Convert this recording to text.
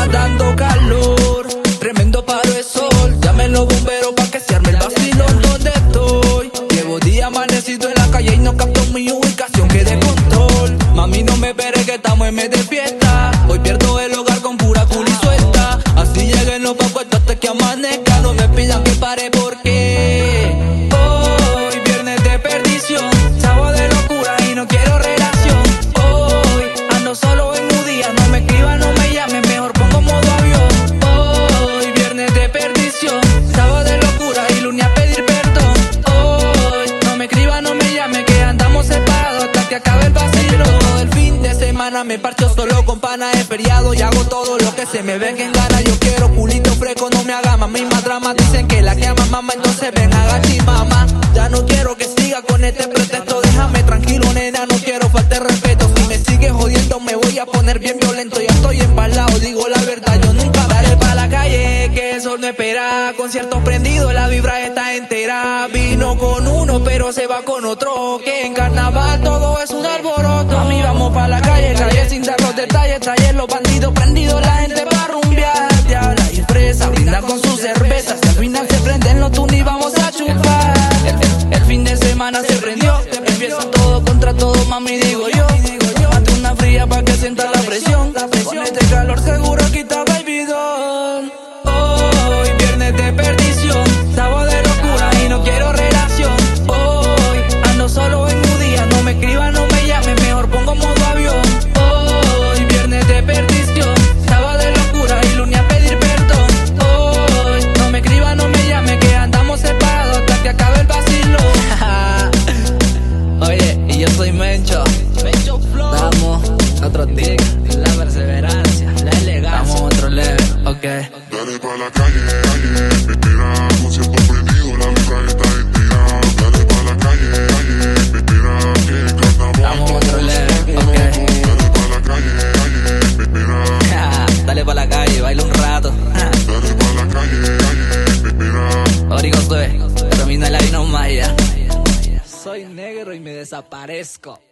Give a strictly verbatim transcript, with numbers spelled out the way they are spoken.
está dando calor, tremendo paro de sol. Llamen los bomberos pa' que se arme el vacilón. ¿Dónde estoy? Llevo día amanecido en la calle y no capto mi ubicación, que de control. Mami, no me esperes que estamos en mes de fiesta. Hoy pierdo el hogar con pura culi suelta. Así lleguen los papos hasta que amanezca. No me pidan que pare porque hoy viernes de perdición, sábado de locura y no quiero relación. Hoy ando solo en un día, no me escriban, no me llamen, mejor pongo modo avión. Hoy viernes de perdición, sábado de locura y lunes a pedir perdón. Hoy no me escriban, no me llamen, que andamos separados hasta que acabe el vacilo. Todo el fin de semana me parcho solo con pana, es feriado y hago todo lo que se me venga en gana. Yo quiero culito fresco, no me haga más misma drama. Dicen que la que ama mamá, entonces ven agachi mamá. Ya no quiero que siga con este pretexto, déjame tranquilo nena, no quiero faltar respeto. Si me sigues jodiendo me voy a poner bien violento. Ya estoy empalado, digo la verdad, yo nunca daré pa' la calle, que el sol no espera. Concierto prendido, la vibra está entera. Vino con uno pero se va con otro, que en carnaval todo es un alboroto. A mí vamos pa' la calle, calle sin dar los detalles. Taller los bandidos prendidos, la gente va a rumbear. Diabla y fresa, brindan con sus cervezas. Si al final se prenden los tunis vamos a chupar. El, el, el fin de semana se prendió, empieza todo contra todo, mami, digo yo. Hazte una fría pa' que sienta la presión. Con este calor seguro quita baby doll. Hoy viernes de perdición, sábado de locura y no quiero relación. Hoy ando solo en un día, no me escriban, no me llamen, mejor pongo modo avión. Hoy viernes de perdición, sábado de locura y lunes a pedir perdón. Hoy no me escriban, no me llamen, que andamos separados hasta que acabe el vacilo. Oye, y yo soy Mencho. Mencho Flow. Damos otro tic, la perseverancia, la elegancia. Damos otro level, ok. Dale pa' la calle, calle, espera, concierto prendido, la vibra está entera. Dale pa' la calle, calle, espera, que el carnaval. Damos otro level, ok. Dale pa' la calle, calle, espera. Dale pa' la calle, baila un rato. Dale pa' la calle, calle, espera. Origo Sue, termina la vino maya. Soy negro y me desaparezco.